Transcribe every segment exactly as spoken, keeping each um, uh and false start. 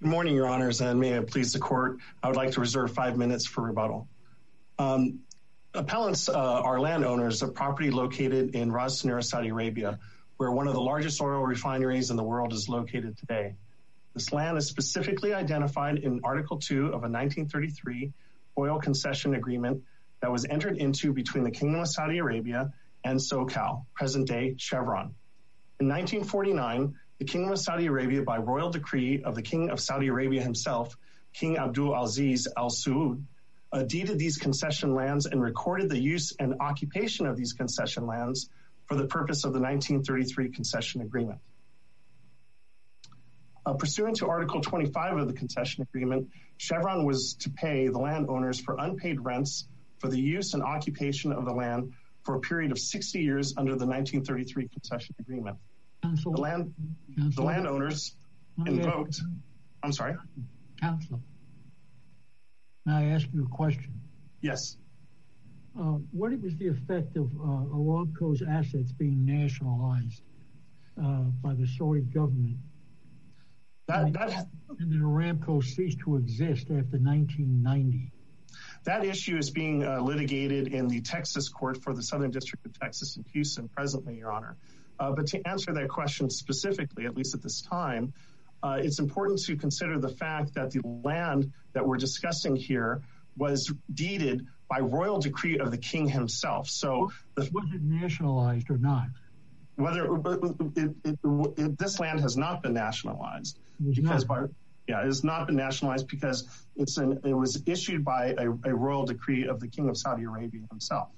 Good morning, Your Honors, and may it please the Court, I would like to reserve five minutes for rebuttal. Um, appellants uh, are landowners of property located in Ras Tanura, Saudi Arabia, where one of the largest oil refineries in the world is located today. This land is specifically identified in Article two of a nineteen thirty-three oil concession agreement that was entered into between the Kingdom of Saudi Arabia and SoCal, present-day Chevron. In nineteen forty-nine, the Kingdom of Saudi Arabia, by royal decree of the King of Saudi Arabia himself, King Abdul Aziz Al Saud, uh, deeded these concession lands and recorded the use and occupation of these concession lands for the purpose of the nineteen thirty-three concession agreement. Uh, pursuant to Article twenty-five of the concession agreement, Chevron was to pay the landowners for unpaid rents for the use and occupation of the land for a period of sixty years under the nineteen thirty-three concession agreement. Counsel, the land, Counsel, the landowners invoked. I'm sorry, Counsel. May I ask you a question? Yes. Uh, what was the effect of uh, Aramco's assets being nationalized uh, by the Saudi government? That, that, and did Aramco cease to exist after nineteen ninety? That issue is being uh, litigated in the Texas court for the Southern District of Texas in Houston presently, Your Honor. Uh, but to answer that question specifically, at least at this time, uh, it's important to consider the fact that the land that we're discussing here was deeded by royal decree of the king himself. So, the, was it nationalized or not? Whether it, it, it, it, this land has not been nationalized because by, yeah, it has not been nationalized because it's an, it was issued by a, a royal decree of the King of Saudi Arabia himself.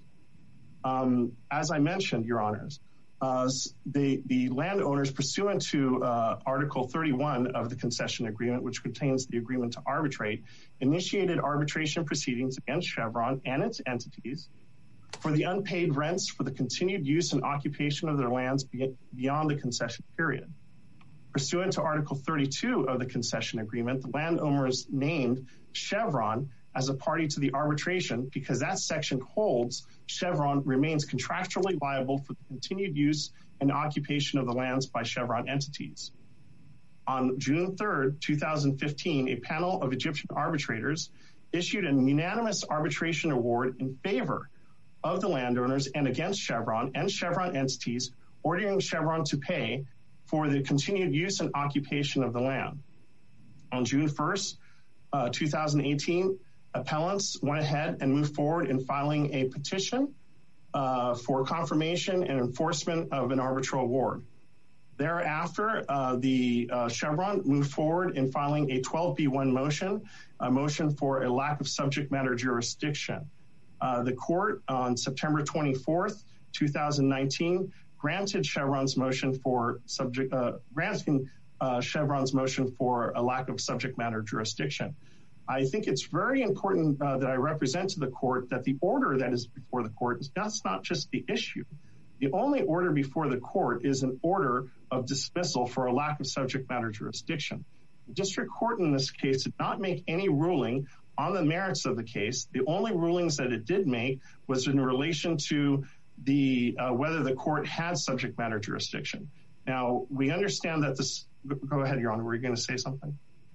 Um, as I mentioned, Your Honors, uh, the the landowners, pursuant to uh, Article thirty-one of the concession agreement, which contains the agreement to arbitrate, initiated arbitration proceedings against Chevron and its entities for the unpaid rents for the continued use and occupation of their lands beyond the concession period. Pursuant to Article thirty-two of the concession agreement, the landowners named Chevron as a party to the arbitration because that section holds Chevron remains contractually liable for the continued use and occupation of the lands by Chevron entities. On June third, two thousand fifteen, a panel of Egyptian arbitrators issued a unanimous arbitration award in favor of the landowners and against Chevron and Chevron entities, ordering Chevron to pay for the continued use and occupation of the land. On June first, uh, two thousand eighteen, appellants went ahead and moved forward in filing a petition uh, for confirmation and enforcement of an arbitral award. Thereafter, uh, the uh, Chevron moved forward in filing a twelve B one motion, a motion for a lack of subject matter jurisdiction. Uh, the court on September twenty-fourth, two thousand nineteen, granted Chevron's motion for subject, uh, granting uh, Chevron's motion for a lack of subject matter jurisdiction. I think it's very important uh, that I represent to the court that the order that is before the court is that's not just the issue. The only order before the court is an order of dismissal for a lack of subject matter jurisdiction. The district court in this case did not make any ruling on the merits of the case. The only rulings that it did make was in relation to the uh, whether the court had subject matter jurisdiction. Now, we understand that this... Go ahead, Your Honor. Were you going to say something?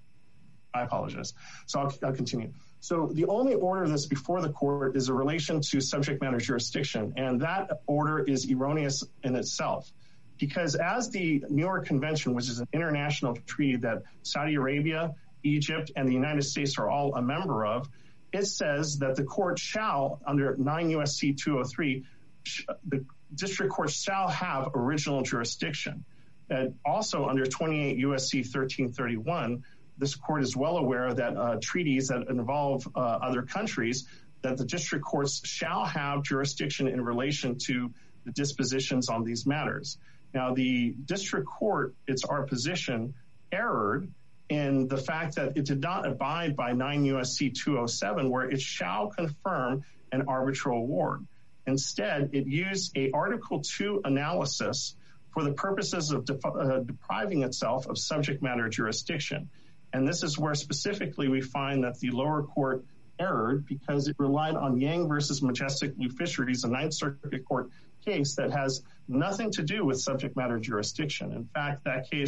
I apologize. So I'll, I'll continue. So the only order that's before the court is in relation to subject matter jurisdiction, and that order is erroneous in itself. Because as the New York Convention, which is an international treaty that Saudi Arabia, Egypt, and the United States are all a member of, it says that the court shall, under nine U S C two oh three, the district court shall have original jurisdiction. And also under twenty-eight U S C thirteen thirty-one, this court is well aware that uh, treaties that involve uh, other countries, that the district courts shall have jurisdiction in relation to the dispositions on these matters. Now, the district court, it's our position, erred in the fact that it did not abide by nine U S C two oh seven, where it shall confirm an arbitral award. Instead, it used a Article two analysis for the purposes of de- uh, depriving itself of subject matter jurisdiction. And this is where specifically we find that the lower court erred because it relied on Yang versus Majestic Blue Fisheries, a Ninth Circuit Court case that has nothing to do with subject matter jurisdiction. In fact, that case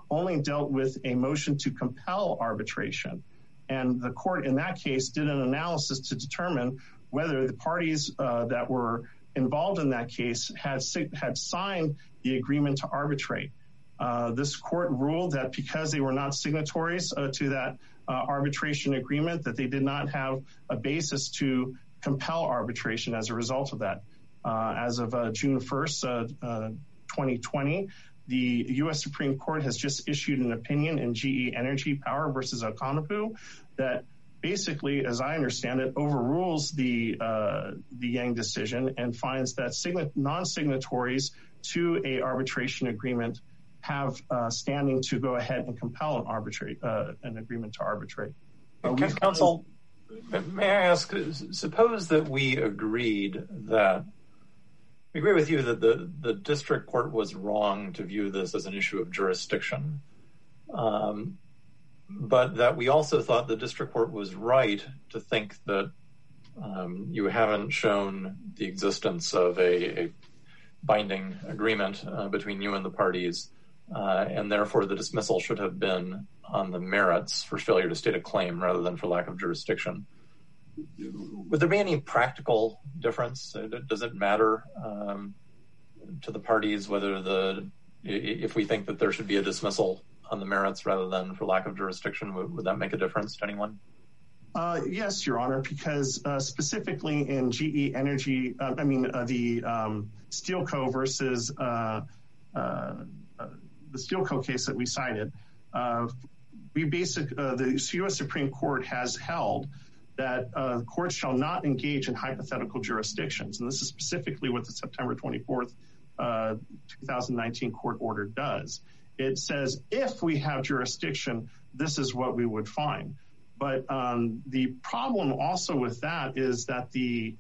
only dealt with a motion to compel arbitration. And the court in that case did an analysis to determine whether the parties uh, that were involved in that case had had signed the agreement to arbitrate. Uh, this court ruled that because they were not signatories uh, to that uh, arbitration agreement, that they did not have a basis to compel arbitration as a result of that. Uh, as of uh, June first, uh, uh, twenty twenty, the U S Supreme Court has just issued an opinion in G E Energy Power versus Oconapu that basically, as I understand it, overrules the uh, the Yang decision and finds that sign- non-signatories to a arbitration agreement have uh, standing to go ahead and compel an arbitrate uh, an agreement to arbitrate. Uh, Counsel, may I ask? Suppose that we agreed that we agree with you that the the district court was wrong to view this as an issue of jurisdiction. Um, But that we also thought the district court was right to think that um, you haven't shown the existence of a, a binding agreement uh, between you and the parties, uh, and therefore the dismissal should have been on the merits for failure to state a claim rather than for lack of jurisdiction. Would there be any practical difference? Does it matter um, to the parties whether the if we think that there should be a dismissal on the merits rather than for lack of jurisdiction? Would, would that make a difference to anyone? Uh, yes, Your Honor, because uh, specifically in G E Energy, uh, I mean, uh, the um, Steelco versus uh, uh, uh, the Steelco case that we cited, uh, we basic uh, the U S Supreme Court has held that uh, courts shall not engage in hypothetical jurisdictions. And this is specifically what the September twenty-fourth, uh, twenty nineteen court order does. It says, if we have jurisdiction, this is what we would find. But um, the problem also with that is that the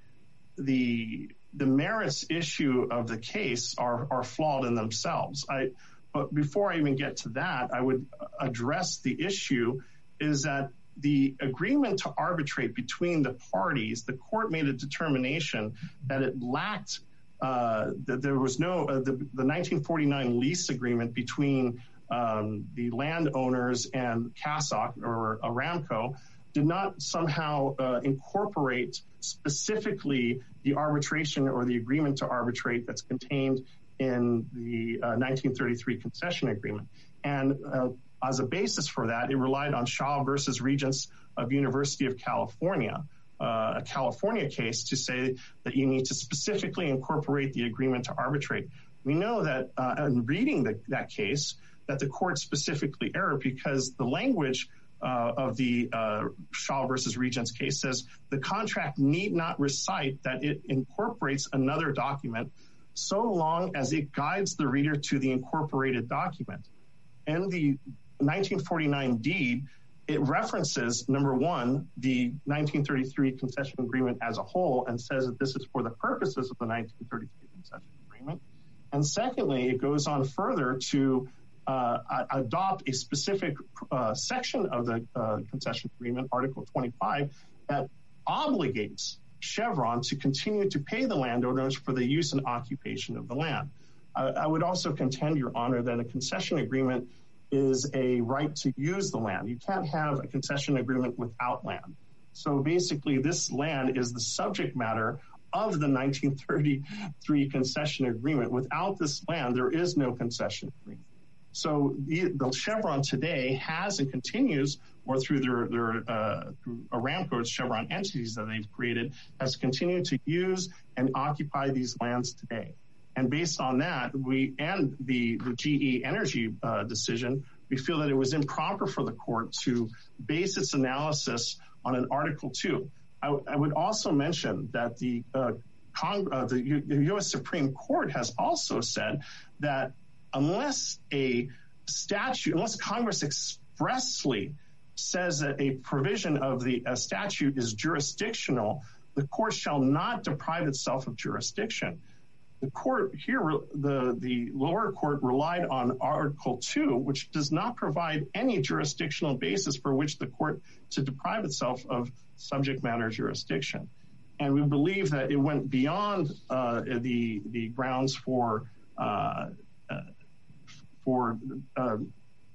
the the merits issue of the case are, are flawed in themselves. I, but before I even get to that, I would address the issue is that the agreement to arbitrate between the parties, the court made a determination that it lacked Uh, that there was no uh, the, the nineteen forty-nine lease agreement between um, the landowners and Cassock or Aramco did not somehow uh, incorporate specifically the arbitration or the agreement to arbitrate that's contained in the uh, nineteen thirty-three concession agreement. And uh, as a basis for that, it relied on Shaw versus Regents of University of California, Uh, a California case, to say that you need to specifically incorporate the agreement to arbitrate. We know that uh, in reading the, that case, that the court specifically erred because the language uh, of the uh, Shaw versus Regents case says the contract need not recite that it incorporates another document so long as it guides the reader to the incorporated document. And the nineteen forty-nine deed, it references, number one, the nineteen thirty-three concession agreement as a whole and says that this is for the purposes of the nineteen thirty-three concession agreement. And secondly, it goes on further to uh, adopt a specific uh, section of the uh, concession agreement, Article twenty-five, that obligates Chevron to continue to pay the landowners for the use and occupation of the land. Uh, I would also contend, Your Honor, that a concession agreement is a right to use the land. You can't have a concession agreement without land. So basically, this land is the subject matter of the nineteen thirty-three concession agreement. Without this land, there is no concession agreement. So the, the Chevron today has and continues, or through their, their uh, through Aramco's Chevron entities that they've created, has continued to use and occupy these lands today. And based on that, we and the, the G E Energy uh, decision, we feel that it was improper for the court to base its analysis on an Article two. I, w- I would also mention that the, uh, Cong- uh, the, U- the U S Supreme Court has also said that unless a statute, unless Congress expressly says that a provision of the a statute is jurisdictional, the court shall not deprive itself of jurisdiction. The court here, the, the lower court relied on Article two, which does not provide any jurisdictional basis for which the court to deprive itself of subject matter jurisdiction. And we believe that it went beyond uh, the the grounds for uh, uh, for uh,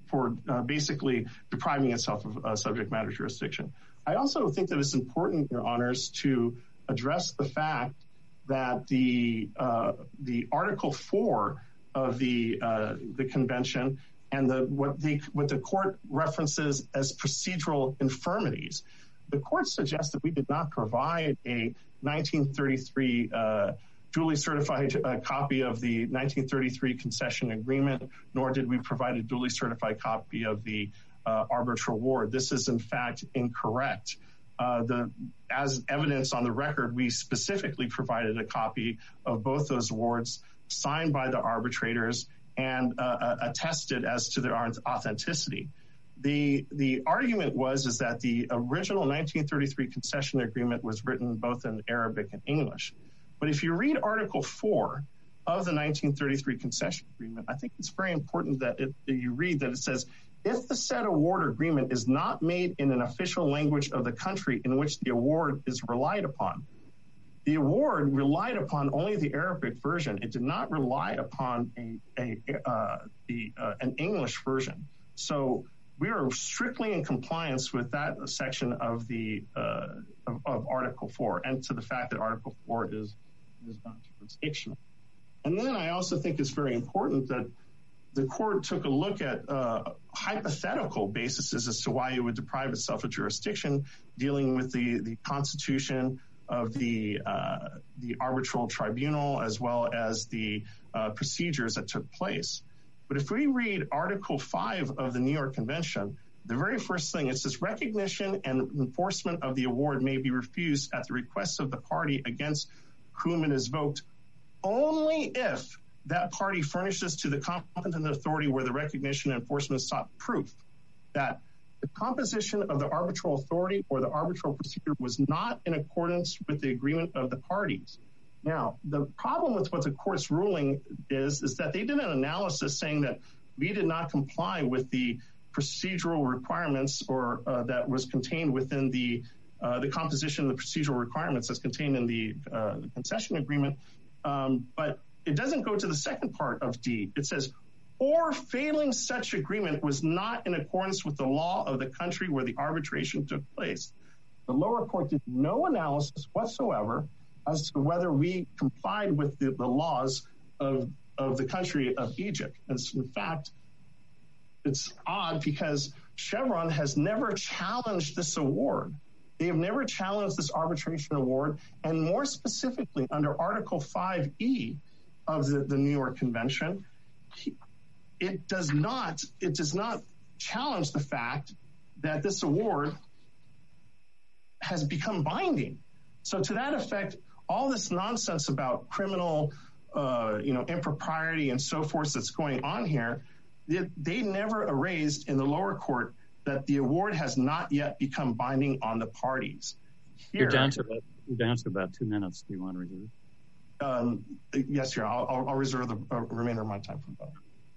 for uh, basically depriving itself of uh, subject matter jurisdiction. I also think that it's important, Your Honors, to address the fact that the uh, the Article Four of the uh, the convention and the what the what the court references as procedural infirmities. The court suggests that we did not provide a nineteen thirty-three uh, duly certified uh, copy of the nineteen thirty-three concession agreement, nor did we provide a duly certified copy of the uh, arbitral award. This is in fact incorrect. Uh, the as evidence on the record, we specifically provided a copy of both those awards signed by the arbitrators and uh, attested as to their authenticity. The the argument was is that the original nineteen thirty-three concession agreement was written both in Arabic and English. But if you read Article Four of the nineteen thirty-three concession agreement, I think it's very important that, it, that you read that it says, if the said award agreement is not made in an official language of the country in which the award is relied upon. The award relied upon only the Arabic version. It did not rely upon a, a uh, the uh, an English version. So we are strictly in compliance with that section of the uh, of, of Article Four, and to the fact that Article Four is is not jurisdictional. And then I also think it's very important that the court took a look at uh, hypothetical bases as to why it would deprive itself of jurisdiction, dealing with the, the constitution of the uh, the arbitral tribunal, as well as the uh, procedures that took place. But if we read Article five of the New York Convention, the very first thing, it says recognition and enforcement of the award may be refused at the request of the party against whom it is invoked, only if that party furnishes to the competent authority where the recognition and enforcement sought proof that the composition of the arbitral authority or the arbitral procedure was not in accordance with the agreement of the parties. Now, the problem with what the court's ruling is, is that they did an analysis saying that we did not comply with the procedural requirements or uh, that was contained within the uh, the composition of the procedural requirements that's contained in the, uh, the concession agreement. Um, but it doesn't go to the second part of D. It says, or failing such agreement was not in accordance with the law of the country where the arbitration took place. The lower court did no analysis whatsoever as to whether we complied with the, the laws of, of the country of Egypt. And in fact, it's odd because Chevron has never challenged this award. They have never challenged this arbitration award. And more specifically, under Article five E of the, the New York Convention, it does not, it does not challenge the fact that this award has become binding. So to that effect, all this nonsense about criminal, uh, you know, impropriety and so forth that's going on here, they, they never erased in the lower court that the award has not yet become binding on the parties. Here, you're down to about, you're down to about two minutes. Do you want to reserve? Um, yes, sir. I'll, I'll, I'll reserve the uh, remainder of my time for both.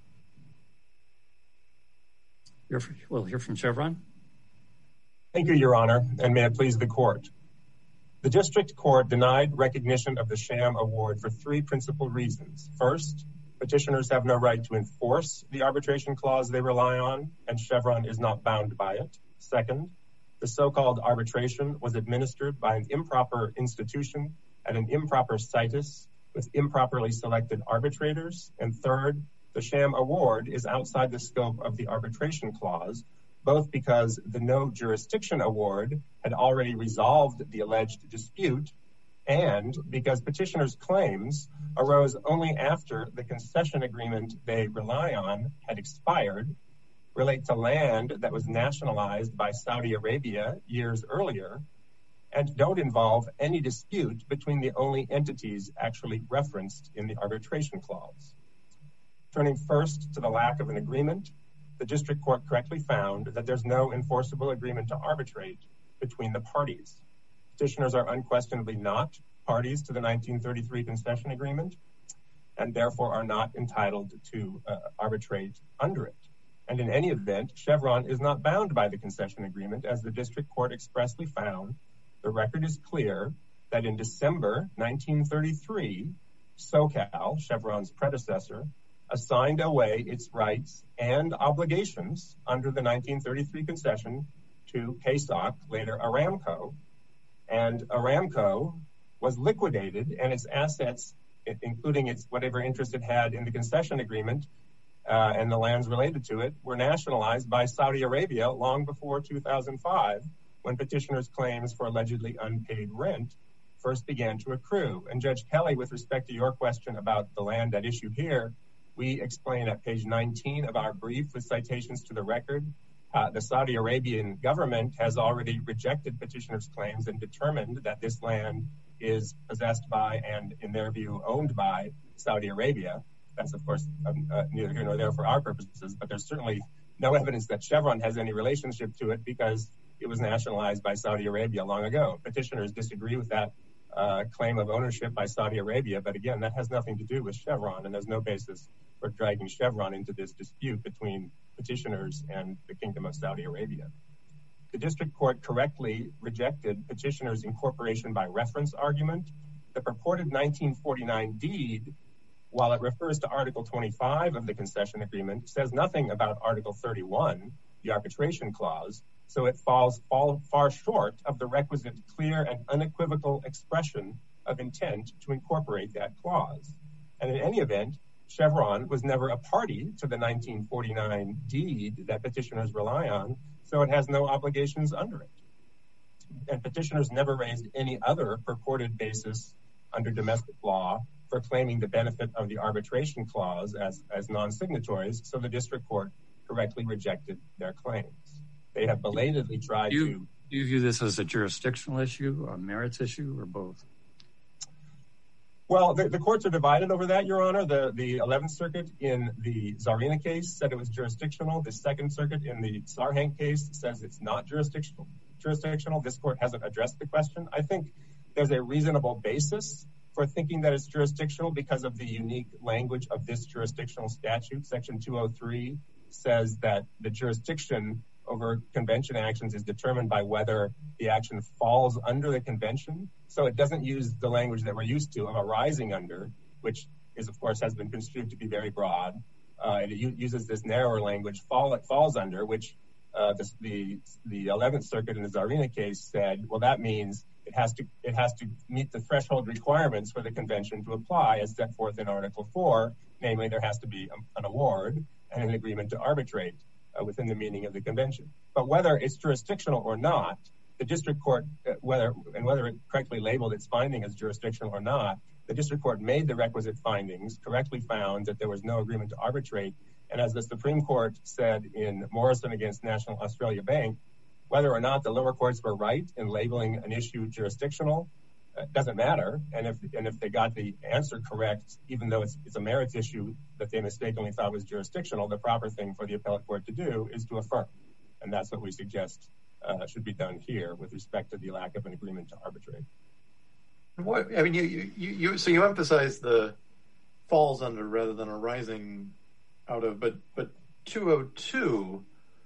You're, we'll hear from Chevron. Thank you, Your Honor, and may it please the court. The district court denied recognition of the sham award for three principal reasons. First, petitioners have no right to enforce the arbitration clause they rely on, and Chevron is not bound by it. Second, the so-called arbitration was administered by an improper institution at an improper situs with improperly selected arbitrators. And third, the sham award is outside the scope of the arbitration clause, both because the no jurisdiction award had already resolved the alleged dispute and because petitioners' claims arose only after the concession agreement they rely on had expired, relate to land that was nationalized by Saudi Arabia years earlier, and don't involve any dispute between the only entities actually referenced in the arbitration clause. Turning first to the lack of an agreement, the district court correctly found that there's no enforceable agreement to arbitrate between the parties. Petitioners are unquestionably not parties to the nineteen thirty-three concession agreement and therefore are not entitled to uh, arbitrate under it. And in any event, Chevron is not bound by the concession agreement, as the district court expressly found. The record is clear that in December nineteen thirty-three, SoCal, Chevron's predecessor, assigned away its rights and obligations under the nineteen thirty-three concession to K S O C, later Aramco. And Aramco was liquidated, and its assets, including its whatever interest it had in the concession agreement uh, and the lands related to it, were nationalized by Saudi Arabia long before two thousand five, when petitioners' claims for allegedly unpaid rent first began to accrue. And Judge Kelly, with respect to your question about the land at issue here, we explain at page nineteen of our brief with citations to the record, uh, the Saudi Arabian government has already rejected petitioners' claims and determined that this land is possessed by and, in their view, owned by Saudi Arabia. That's, of course, um, uh, neither here nor there for our purposes, but there's certainly no evidence that Chevron has any relationship to it because it was nationalized by Saudi Arabia long ago. Petitioners disagree with that uh, claim of ownership by Saudi Arabia, but again, that has nothing to do with Chevron, and there's no basis for dragging Chevron into this dispute between petitioners and the Kingdom of Saudi Arabia. The district court correctly rejected petitioners' incorporation by reference argument. The purported nineteen forty-nine deed, while it refers to Article twenty-five of the concession agreement, says nothing about Article thirty-one, the arbitration clause, so it falls fall, far short of the requisite clear and unequivocal expression of intent to incorporate that clause. And in any event, Chevron was never a party to the nineteen forty-nine deed that petitioners rely on, so it has no obligations under it. And petitioners never raised any other purported basis under domestic law for claiming the benefit of the arbitration clause as, as non-signatories, so the district court correctly rejected their claims. They have belatedly tried do you, to... Do you view this as a jurisdictional issue, a merits issue, or both? Well, the, the courts are divided over that, Your Honor. The, the eleventh Circuit in the Zarina case said it was jurisdictional. The Second Circuit in the Sarhank case says it's not jurisdictional. Jurisdictional. This court hasn't addressed the question. I think there's a reasonable basis for thinking that it's jurisdictional because of the unique language of this jurisdictional statute. Section two oh three says that the jurisdiction over convention actions is determined by whether the action falls under the convention. So it doesn't use the language that we're used to of arising under, which is, of course, has been construed to be very broad. Uh, and it u- uses this narrower language, fall, it falls under, which uh, this, the the eleventh Circuit in the Zarina case said, well, that means it has to it has to meet the threshold requirements for the convention to apply as set forth in Article four. Namely, there has to be a, an award and an agreement to arbitrate uh, within the meaning of the convention. But whether it's jurisdictional or not, the district court, uh, whether and whether it correctly labeled its finding as jurisdictional or not, the district court made the requisite findings, correctly found that there was no agreement to arbitrate. And as the Supreme Court said in Morrison against National Australia Bank, whether or not the lower courts were right in labeling an issue jurisdictional uh, doesn't matter. And if and if they got the answer correct, even though it's, it's a merits issue that they mistakenly thought was jurisdictional, the proper thing for the appellate court to do is to affirm. And that's what we suggest uh, should be done here with respect to the lack of an agreement to arbitrate. What, I mean, you, you, you, so you emphasize the falls under rather than arising out of, but, but two oh two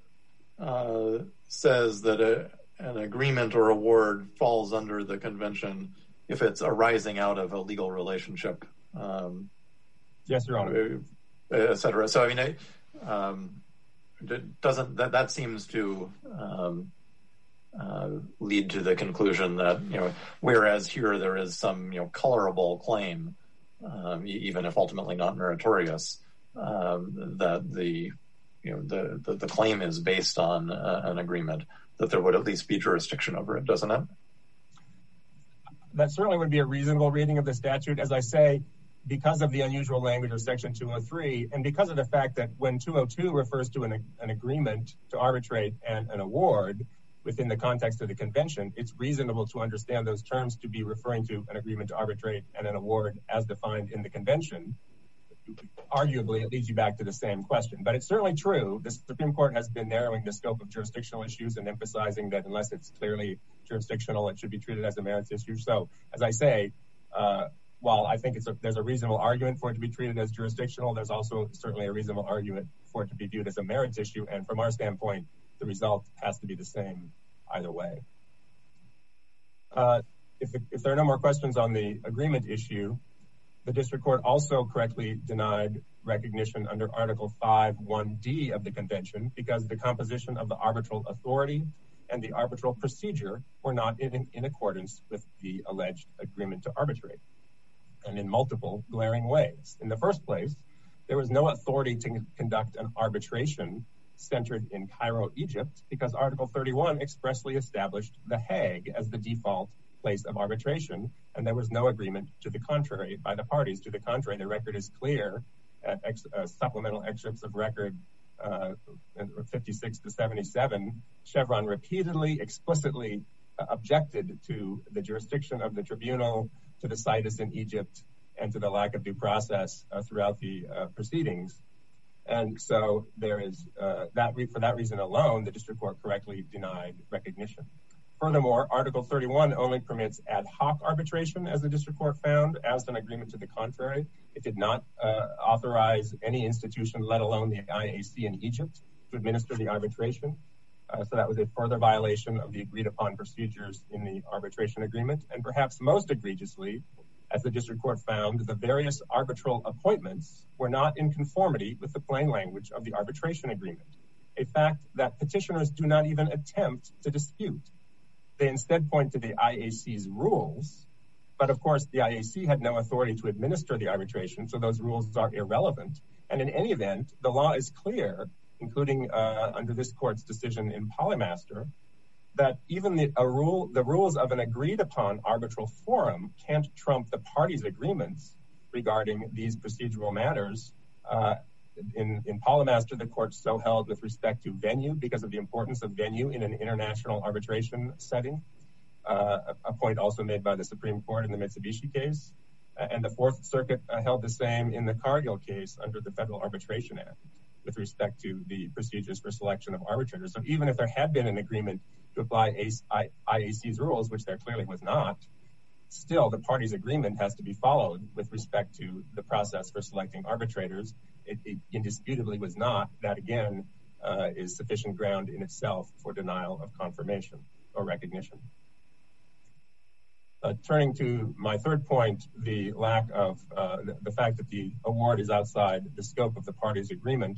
uh, says that a, an agreement or award falls under the convention if it's arising out of a legal relationship. Um, yes, Your Honor. Et cetera. So, I mean, I, um, doesn't that, that seems to, um, Uh, lead to the conclusion that, you know, whereas here there is some, you know, colorable claim, um, even if ultimately not meritorious, um, that the, you know, the, the, the claim is based on uh, an agreement, that there would at least be jurisdiction over it, doesn't it? That certainly would be a reasonable reading of the statute. As I say, because of the unusual language of Section two oh three, and because of the fact that when two oh two refers to an, an agreement to arbitrate and an award, within the context of the convention, it's reasonable to understand those terms to be referring to an agreement to arbitrate and an award as defined in the convention. Arguably, it leads you back to the same question. But it's certainly true. The Supreme Court has been narrowing the scope of jurisdictional issues and emphasizing that unless it's clearly jurisdictional, it should be treated as a merits issue. So, as I say, uh, while I think it's a, there's a reasonable argument for it to be treated as jurisdictional, there's also certainly a reasonable argument for it to be viewed as a merits issue. And from our standpoint, the result has to be the same either way. Uh, if, if there are no more questions on the agreement issue, The district court also correctly denied recognition under Article five one D of the Convention because the composition of the arbitral authority and the arbitral procedure were not in, in accordance with the alleged agreement to arbitrate, and in multiple glaring ways. In the first place, there was no authority to conduct an arbitration centered in Cairo, Egypt, because Article thirty-one expressly established The Hague as the default place of arbitration, and there was no agreement to the contrary by the parties. To the contrary, the record is clear at ex, uh, supplemental excerpts of record uh, fifty-six to seventy-seven. Chevron repeatedly, explicitly uh, objected to the jurisdiction of the tribunal, to the situs in Egypt, and to the lack of due process uh, throughout the uh, proceedings. And so there is uh, that re- for that reason alone, the district court correctly denied recognition. Furthermore, Article thirty-one only permits ad hoc arbitration, as the district court found, as an agreement to the contrary. It did not uh, authorize any institution, let alone the I A C in Egypt, to administer the arbitration. Uh, so that was a further violation of the agreed upon procedures in the arbitration agreement. And perhaps most egregiously, as the district court found, the various arbitral appointments were not in conformity with the plain language of the arbitration agreement, a fact that petitioners do not even attempt to dispute. They instead point to the I A C's rules, but of course the I A C had no authority to administer the arbitration, so those rules are irrelevant. And in any event, the law is clear, including uh, under this court's decision in Polymaster, that even the, a rule, the rules of an agreed upon arbitral forum can't trump the parties' agreements regarding these procedural matters. Uh, in, in Polymaster, the court so held with respect to venue because of the importance of venue in an international arbitration setting, uh, a, a point also made by the Supreme Court in the Mitsubishi case. Uh, and the Fourth Circuit uh, held the same in the Cargill case under the Federal Arbitration Act with respect to the procedures for selection of arbitrators. So even if there had been an agreement to apply I A C's rules, which there clearly was not, still the parties' agreement has to be followed with respect to the process for selecting arbitrators. It, it indisputably was not. That, again, uh, is sufficient ground in itself for denial of confirmation or recognition. Uh, turning to my third point, the lack of uh, the, the fact that the award is outside the scope of the parties' agreement.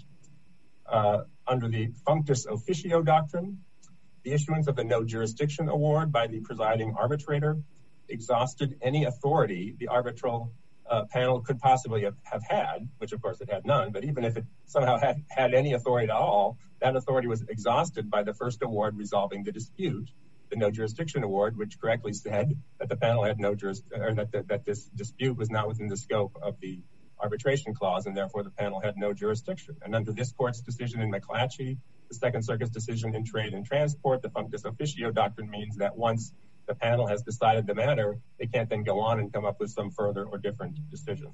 Uh, under the functus officio doctrine, the issuance of the no jurisdiction award by the presiding arbitrator exhausted any authority the arbitral uh, panel could possibly have, have had, which of course it had none, but even if it somehow had, had any authority at all, that authority was exhausted by the first award resolving the dispute, the no jurisdiction award, which correctly said that the panel had no juris, or that, that, that this dispute was not within the scope of the arbitration clause, and therefore the panel had no jurisdiction. And under this court's decision in McClatchy, the Second Circuit's decision in Trade and Transport, the functus officio doctrine means that once the panel has decided the matter, they can't then go on and come up with some further or different decision.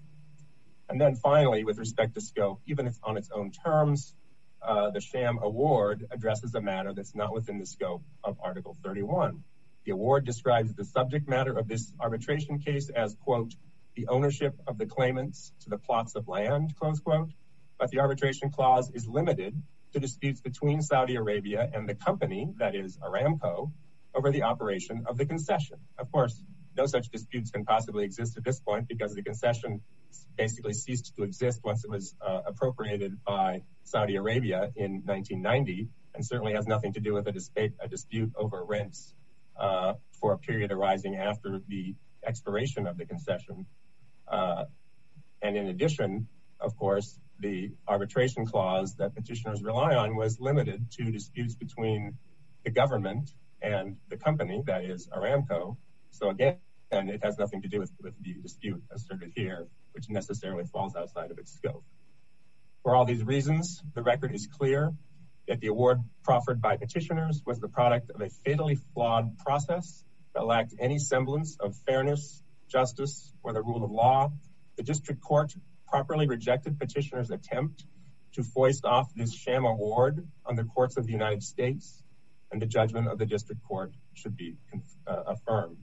And then finally, with respect to scope, even if on its own terms, uh, the sham award addresses a matter that's not within the scope of Article thirty-one. The award describes the subject matter of this arbitration case as, quote, the ownership of the claimants to the plots of land, close quote, but the arbitration clause is limited to disputes between Saudi Arabia and the company, that is Aramco, over the operation of the concession. Of course, no such disputes can possibly exist at this point because the concession basically ceased to exist once it was uh, appropriated by Saudi Arabia in nineteen ninety, and certainly has nothing to do with a dispute, a dispute over rents uh, for a period arising after the expiration of the concession. Uh, and in addition, of course, the arbitration clause that petitioners rely on was limited to disputes between the government and the company, that is Aramco. So again, and it has nothing to do with, with the dispute asserted here, which necessarily falls outside of its scope. For all these reasons, the record is clear that the award proffered by petitioners was the product of a fatally flawed process that lacked any semblance of fairness, justice, or the rule of law. The district court properly rejected petitioners' attempt to foist off this sham award on the courts of the United States, and the judgment of the district court should be uh, affirmed.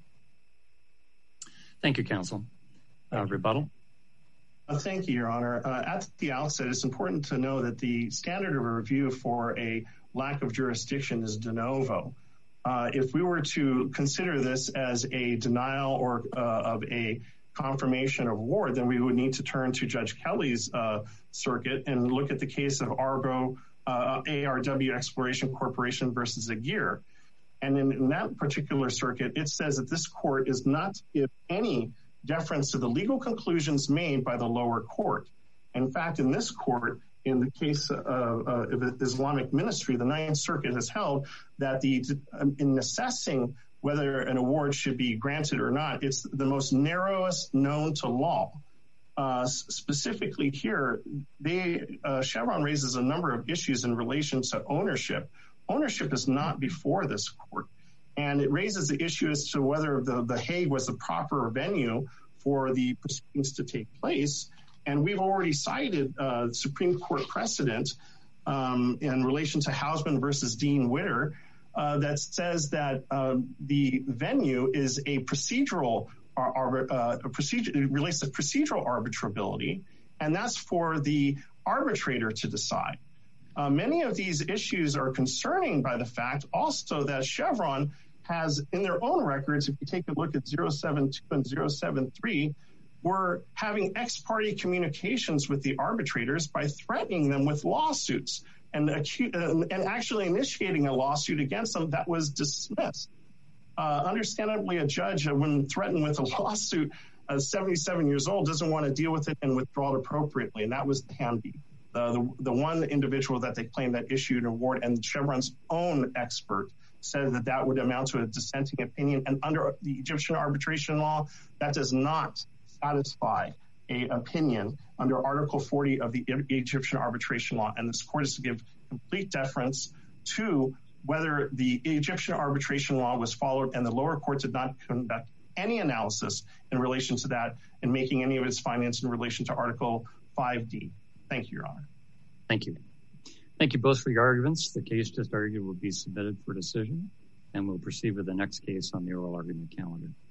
Thank you, counsel. Uh, rebuttal. Uh, thank you, Your Honor. Uh, at the outset, it's important to know that the standard of review for a lack of jurisdiction is de novo. Uh, if we were to consider this as a denial or uh, of a confirmation of award, then we would need to turn to Judge Kelly's uh, circuit and look at the case of Argo uh, A R W Exploration Corporation versus Aguirre. And in, in that particular circuit, it says that this court is not to give any deference to the legal conclusions made by the lower court. In fact, in this court, in the case of, uh, of Islamic Ministry, the Ninth Circuit has held that the in assessing whether an award should be granted or not, it's the most narrowest known to law. Uh, specifically here, they, uh, Chevron raises a number of issues in relation to ownership. Ownership is not before this court, and it raises the issue as to whether the, the Hague was the proper venue for the proceedings to take place. And we've already cited uh, Supreme Court precedent um, in relation to Hausman versus Dean Witter uh, that says that um, the venue is a procedural, uh, a procedure, it relates to procedural arbitrability, and that's for the arbitrator to decide. Uh, many of these issues are concerning by the fact also that Chevron has in their own records, if you take a look at zero seven two and zero seven three, we're having ex-parte communications with the arbitrators by threatening them with lawsuits and, acu- uh, and actually initiating a lawsuit against them that was dismissed. Uh, understandably, a judge, uh, when threatened with a lawsuit, uh, seventy-seven years old, doesn't want to deal with it and withdraw it appropriately, and that was Hamby. Uh, the, the one individual that they claimed that issued an award, and Chevron's own expert said that that would amount to a dissenting opinion. And under the Egyptian arbitration law, that does not satisfy a opinion under Article forty of the Egyptian arbitration law. And this court is to give complete deference to whether the Egyptian arbitration law was followed, and the lower court did not conduct any analysis in relation to that and making any of its findings in relation to Article five D. Thank you, Your Honor. Thank you. Thank you both for your arguments. The case just argued will be submitted for decision, and we'll proceed with the next case on the oral argument calendar.